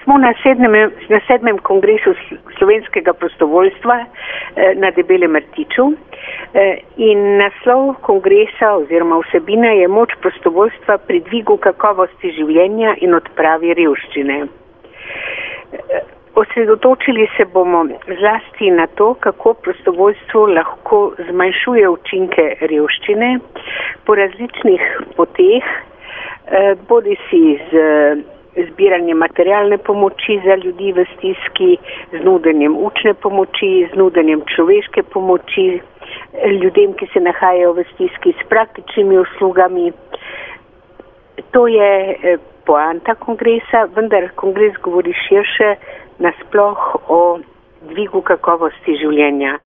Smo na sedmem kongresu slovenskega prostovoljstva na Debelem rtiču in naslov kongresa oziroma vsebina je moč prostovoljstva pri dvigu kakovosti življenja in odpravi revščine. Osredotočili se bomo zlasti na to, kako prostovoljstvo lahko zmanjšuje učinke revščine po različnih poteh, bodisi z zbiranjem materialne pomoči za ljudi v stiski, z nudenjem učne pomoči, z nudenjem človeške pomoči ljudem, ki se nahajajo v stiski, s praktičnimi uslugami. To je poanta kongresa, vendar kongres govori širše nasploh o dvigu kakovosti življenja.